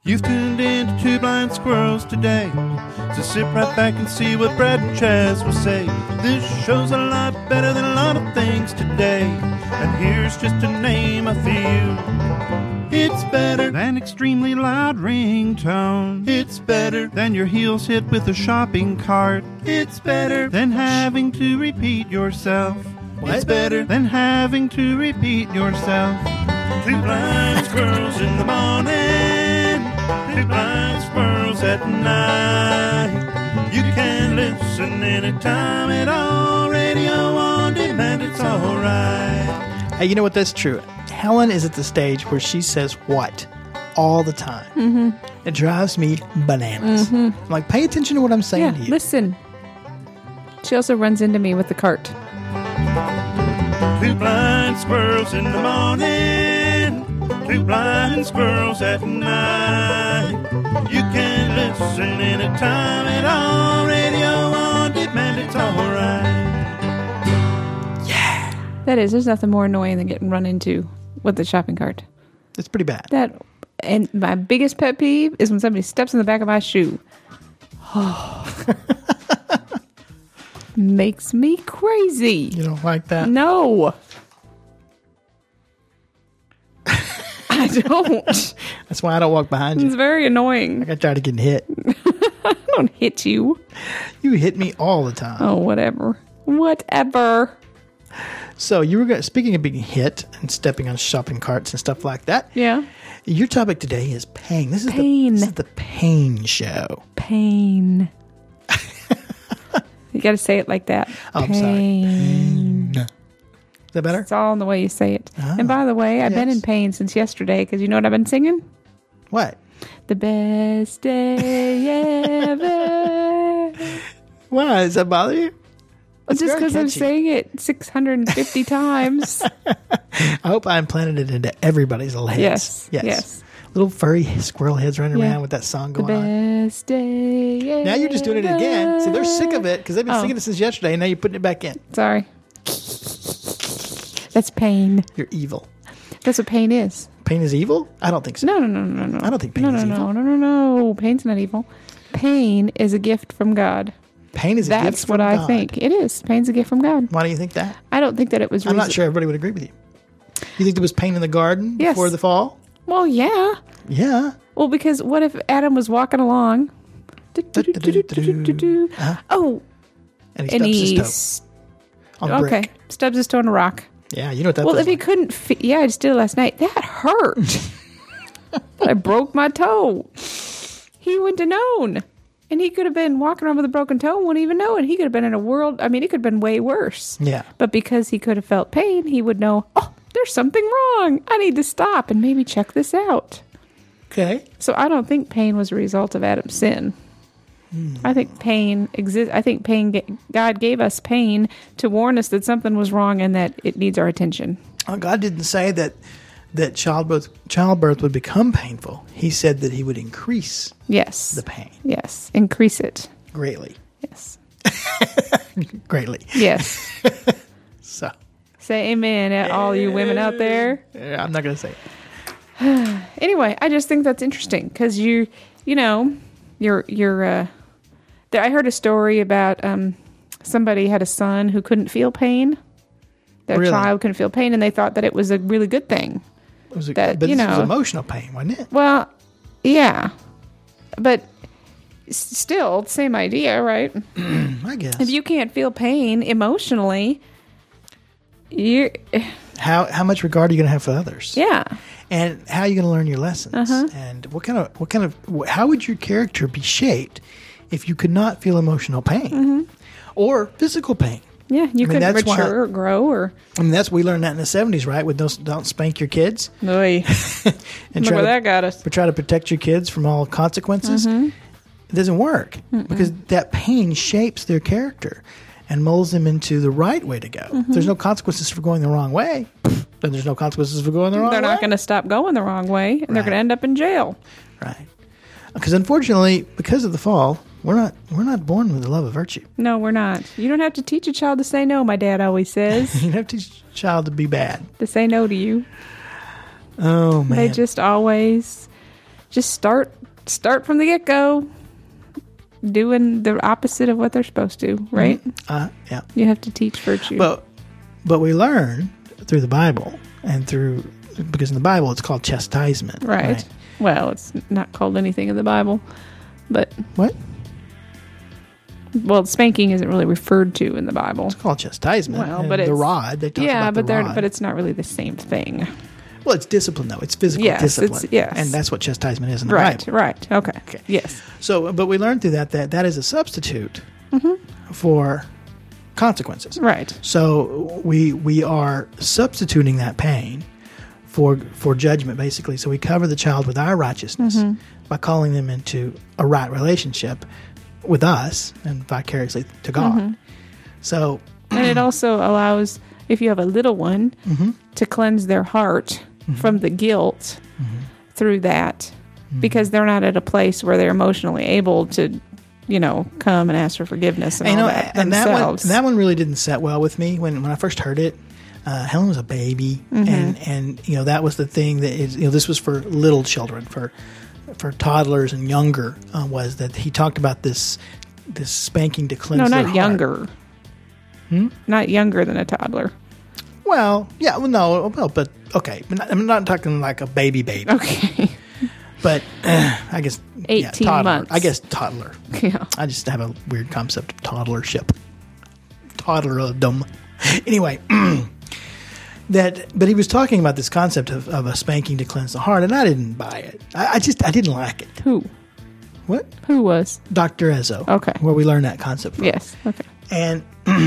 You've tuned in to Two Blind Squirrels today, so sit right back and see what Brad and Chaz will say. This show's a lot better than a lot of things today, and here's just to name a few. It's better than extremely loud ringtone. It's better than your heels hit with a shopping cart. It's better than having to repeat yourself. What? It's better than having to repeat yourself. Two blind squirrels in the morning, two blind squirrels at night. You can listen anytime at all. Radio on demand, it's alright. Hey, you know what? That's true. Helen is at the stage where she says what all the time. Mm-hmm. It drives me bananas. Mm-hmm. I'm like, pay attention to what I'm saying to you. Listen. She also runs into me with the cart. Two blind squirrels in the morning, two blind squirrels at night. You can listen anytime at all. Radio on demand, it's alright. Yeah. That is. There's nothing more annoying than getting run into with the shopping cart. It's pretty bad. And my biggest pet peeve is when somebody steps in the back of my shoe. Makes me crazy. You don't like that? No. I don't. That's why I don't walk behind you. It's very annoying. I got tired of getting hit. I don't hit you. You hit me all the time. Oh, whatever. Whatever. So you were speaking of being hit and stepping on shopping carts and stuff like that. Yeah. Your topic today is pain. This is Pain. this is the pain show. Pain. You got to say it like that. Oh, I'm sorry. Pain. Is that better? It's all in the way you say it. Oh, and by the way, I've been yes. in pain since yesterday because you know what I've been singing? What? The best day ever. Why? Does that bother you? It's Just very because I'm catchy. saying it 650 times. I hope I implanted it into everybody's little heads. Yes. Little furry squirrel heads running Yeah. around with that song The going on. best day ever. Now you're just doing it again. See, they're sick of it because they've been Oh. singing it since yesterday, and now you're putting it back in. Sorry. That's pain. You're evil. That's what pain is. Pain is evil? I don't think so. No. I don't think pain No, is no, evil. no. Pain's not evil. Pain is a gift from God. Pain is a gift That's from what I God. think. It is. Pain's a gift from God. Why do you think that? I don't think that it was I'm not sure everybody would agree with you. You think there was pain in the garden Yes. before the fall? Well, yeah. Yeah. Well, because what if Adam was walking along? Uh-huh. Oh, And and he he stubs his toe on the okay, brick. stubs his toe on a rock. Yeah, you know what that Well, feels if he like. couldn't, yeah, I just did it last night. That hurt. I broke my toe. He wouldn't have known, and he could have been walking around with a broken toe and wouldn't even know it. He could have been in a world. I mean, it could have been way worse. Yeah. But because he could have felt pain, he would know. Oh, there's something wrong. I need to stop and maybe check this out. Okay. So I don't think pain was a result of Adam's sin. I think pain exists. I think God gave us pain to warn us that something was wrong and that it needs our attention. Well, God didn't say that childbirth would become painful. He said that he would increase Yes. the pain Yes. Increase it. greatly. Yes. Greatly. Yes. So, Say amen at all you women out there. I'm not going to say it. Anyway, I just think that's interesting because you're I heard a story about somebody had a son who couldn't feel pain. Their Really? child couldn't feel pain, and they thought that it was a really good thing. It was That, but you this was know- emotional pain, wasn't it? Well, yeah, but still, same idea, right? I guess. If you can't feel pain emotionally, you How much regard are you going to have for others? yeah. And how are you going to learn your lessons? Uh-huh. And how would your character be shaped if you could not feel emotional pain or physical pain? Yeah, you could that's why- mature or grow or I mean, we learned that in the 70s, right? With don't spank your kids Oy. and Look where that got us. try to protect your kids from all consequences. It doesn't work because that pain shapes their character and molds them into the right way to go. If there's no consequences for going the wrong way, then there's no consequences for going the wrong way. They're not going to stop going the wrong way, and they're Right. going to end up in jail. Right. Because unfortunately, because of the fall, we're not born with the love of virtue. No, we're not. You don't have to teach a child to say no, my dad always says. You have to teach a child to be bad. To say no to you. Oh, man. They just always just start from the get-go doing the opposite of what they're supposed to, right? Yeah. You have to teach virtue. But we learn through the Bible because in the Bible it's called chastisement. Right. Well, it's not called anything in the Bible, but What? well, spanking isn't really referred to in the Bible. It's called chastisement. Well, And but the it's- rod. They talk about the rod. but it's not really the same thing. Well, it's discipline though. It's physical Yes, discipline. yes. And that's what chastisement is in the Right. Bible. Right. Okay. Yes. So, but we learned through that is a substitute for consequences. Right. So we are substituting that pain for judgment, basically. So we cover the child with our righteousness by calling them into a right relationship with us and vicariously to God. So, And it also allows, if you have a little one, to cleanse their heart from the guilt through that, because they're not at a place where they're emotionally able to, come and ask for forgiveness and all that and themselves. that one really didn't set well with me when I first heard it. Helen was a baby, and that was the thing that is, this was for little children, for toddlers and younger, was that he talked about this spanking to cleanse no, their not heart. younger. Not younger than a toddler. Well, yeah, but okay, I'm not talking like a baby, Okay. but I guess 18 toddler. months. I guess toddler. Yeah. I just have a weird concept of toddlership, toddlerdom. Anyway, but he was talking about this concept of a spanking to cleanse the heart, and I didn't buy it. I didn't like it. Who? What? Who was? Dr. Ezzo. Okay. Where we learned that concept from. Yes. Okay. And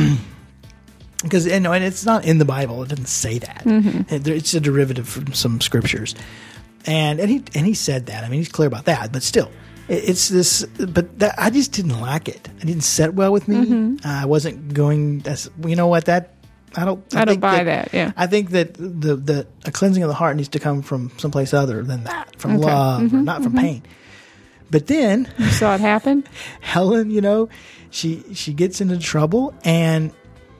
because and it's not in the Bible, it doesn't say that. It's a derivative from some scriptures, and he said that. I mean, he's clear about that, but still, it's this. But I just didn't like it. It didn't set well with me. I wasn't going. You know what? That I don't. I don't buy that. Yeah. I think that the a cleansing of the heart needs to come from someplace other than that, from love, or not from pain. But then You saw it happen? Helen, she gets into trouble, and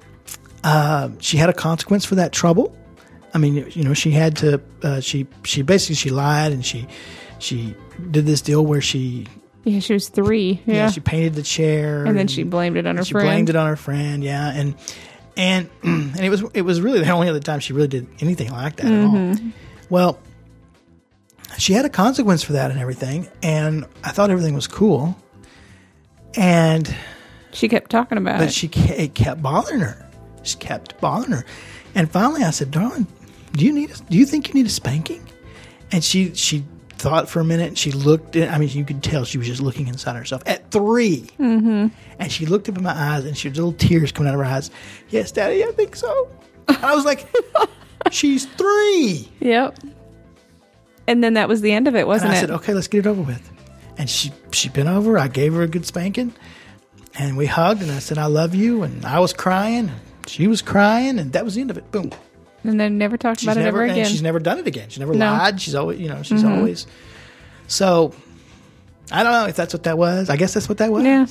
she had a consequence for that trouble. I mean, she had to. She basically lied, and she did this deal where she Yeah, she was 3. Yeah. she painted the chair, and then she blamed it on her she friend. blamed it on her friend. Yeah, and it was really the only other time she really did anything like that at all. Well, she had a consequence for that and everything, and I thought everything was cool. And She kept talking about but it. it kept bothering her. She kept bothering her, and finally I said, "Darling, do you think you need a spanking?" And she thought for a minute. And she looked. You could tell she was just looking inside herself at 3. And she looked up in my eyes, and she had little tears coming out of her eyes. Yes, Daddy, I think so. And I was like, "She's 3." Yep. And then that was the end of it, wasn't And I it? said, "Okay, let's get it over with." And she bent over. I gave her a good spanking, and we hugged. And I said, "I love you." And I was crying. She was crying, and that was the end of it. Boom. And then never talked about it ever And again. she's never done it again. She never No. lied. She's always, she's always. So, I don't know if that's what that was. I guess that's what that was. Yeah.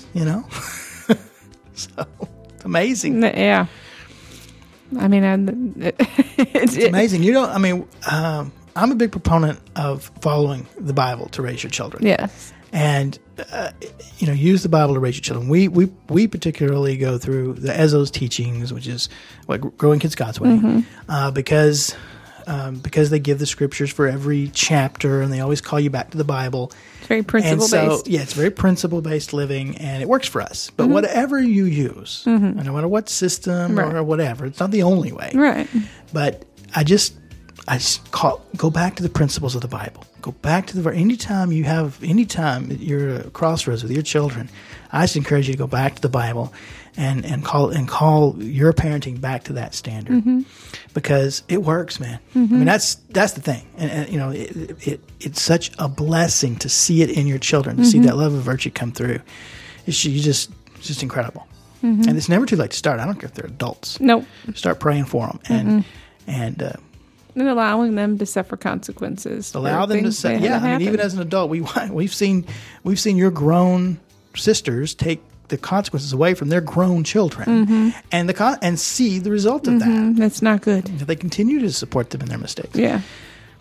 So, it's amazing. Yeah. I mean, It's amazing. I'm a big proponent of following the Bible to raise your children. Yes. And use the Bible to raise your children. We particularly go through the Ezzo's teachings, which is what Growing Kids God's Way, because they give the scriptures for every chapter, and they always call you back to the Bible. It's very principle based. Yeah, it's very principle based living, and it works for us. But whatever you use, no matter what system or whatever, it's not the only way. Right. But I just go back to the principles of the Bible. Go back to anytime you're at a crossroads with your children, I just encourage you to go back to the Bible and call your parenting back to that standard, because it works, man. I mean, that's the thing, and it's such a blessing to see it in your children, to see that love of virtue come through. It's just incredible, and it's never too late to start. I don't care if they're adults. Nope. Start praying for them and allowing them to suffer consequences. allow them to say, yeah. I mean, even as an adult, we've seen your grown sisters take the consequences away from their grown children, and see the result of that. That's not good. They continue to support them in their mistakes. Yeah.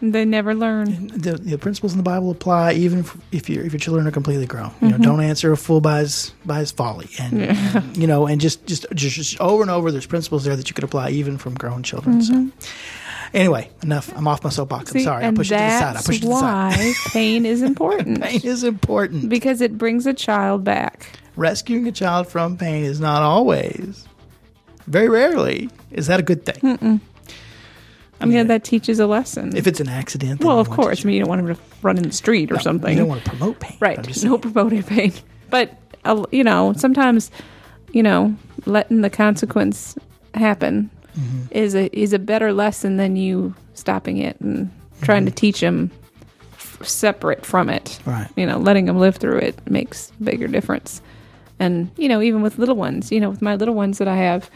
They never learn. The principles in the Bible apply even if your children are completely grown. You know, don't answer a fool by his folly, and you know, and just over and over. There's principles there that you could apply even from grown children. So, anyway, enough. I'm off my soapbox. I'm sorry. I pushed it to the side. I pushed it to the side. That's why pain is important. Pain is important because it brings a child back. Rescuing a child from pain is not always, very rarely, is that a good thing. I mean, that teaches a lesson. If it's an accident, well, of course. I mean, you don't want him to run in the street or something. You don't want to promote pain. Right. No promoting pain. But, you know, sometimes, you know, letting the consequence happen is a better lesson than you stopping it and trying to teach him separate from it. Right. You know, letting them live through it makes a bigger difference. And, you know, even with little ones, you know, with my little ones that I have,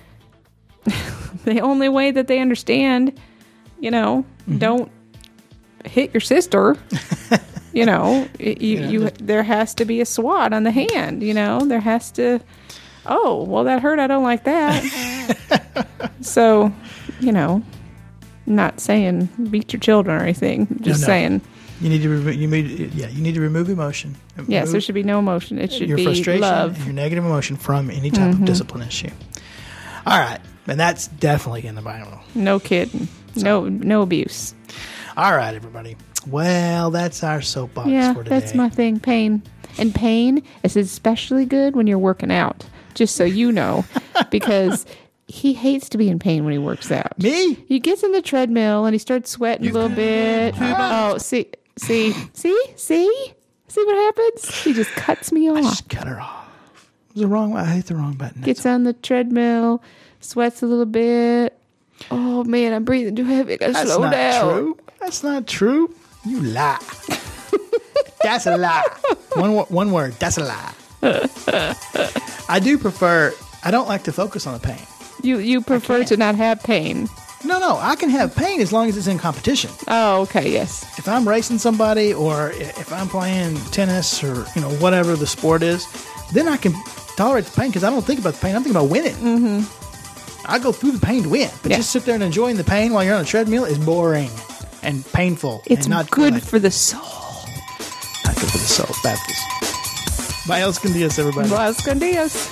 the only way that they understand, you know, don't hit your sister. You know, there has to be a swat on the hand. You know, there has to. Oh, well, that hurt. I don't like that. So, you know, not saying beat your children or anything. Just saying. You need to remove emotion. Yes, there should be no emotion. It should your be frustration love. and your negative emotion from any type of discipline issue. All right. And that's definitely in the Bible. No kidding. No abuse. All right, everybody. Well, that's our soapbox for today. That's my thing, pain. And pain is especially good when you're working out, just so you know, because he hates to be in pain when he works out. Me? He gets in the treadmill and he starts sweating a little bit. Oh, see what happens? He just cuts me off. I just cut her off. It was the wrong. I hit the wrong button. Gets on the treadmill, sweats a little bit. Oh man, I'm breathing too heavy. I gotta slow down. That's not true. That's not true. You lie. That's a lie. One word. That's a lie. I do prefer. I don't like to focus on the pain. You prefer to not have pain. No. I can have pain as long as it's in competition. Oh, okay, yes. If I'm racing somebody or if I'm playing tennis or whatever the sport is, then I can tolerate the pain because I don't think about the pain. I'm thinking about winning. I go through the pain to win, but just sit there and enjoying the pain while you're on a treadmill is boring and painful. It's and not good for the soul. Not good for the soul. Bad for the soul. Buenos días, everybody. Buenos días.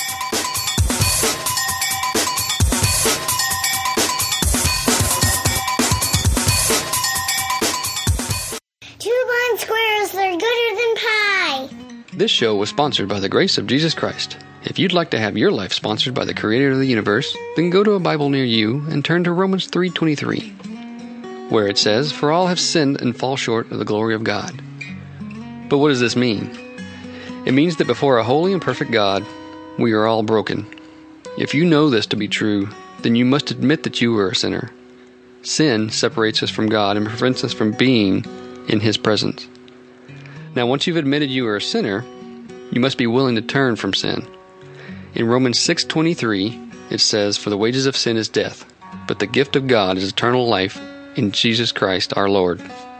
Squirrels, they're gooder than pie. This show was sponsored by the grace of Jesus Christ. If you'd like to have your life sponsored by the Creator of the universe, then go to a Bible near you and turn to Romans 3:23, where it says, "For all have sinned and fall short of the glory of God." But what does this mean? It means that before a holy and perfect God, we are all broken. If you know this to be true, then you must admit that you are a sinner. Sin separates us from God and prevents us from being in His presence. Now, once you've admitted you are a sinner, you must be willing to turn from sin. In Romans 6:23, it says, "For the wages of sin is death, but the gift of God is eternal life in Jesus Christ our Lord."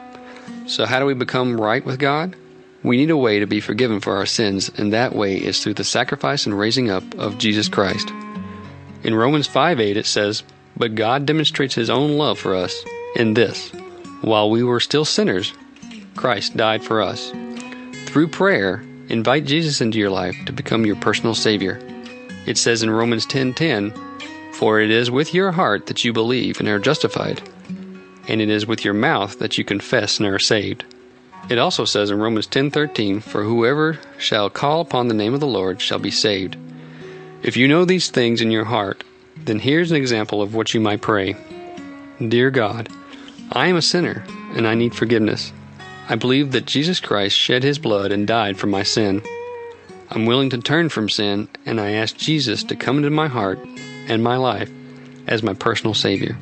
So how do we become right with God? We need a way to be forgiven for our sins, and that way is through the sacrifice and raising up of Jesus Christ. In Romans 5:8 it says, "But God demonstrates His own love for us in this: while we were still sinners, Christ died for us." Through prayer, invite Jesus into your life to become your personal Savior. It says in Romans 10:10, "For it is with your heart that you believe and are justified, and it is with your mouth that you confess and are saved." It also says in Romans 10:13, "For whoever shall call upon the name of the Lord shall be saved." If you know these things in your heart, then here's an example of what you might pray. Dear God, I am a sinner, and I need forgiveness. I believe that Jesus Christ shed His blood and died for my sin. I'm willing to turn from sin, and I ask Jesus to come into my heart and my life as my personal Savior.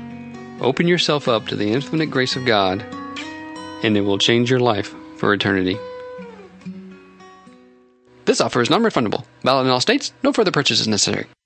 Open yourself up to the infinite grace of God, and it will change your life for eternity. This offer is non-refundable. Valid in all states. No further purchase is necessary.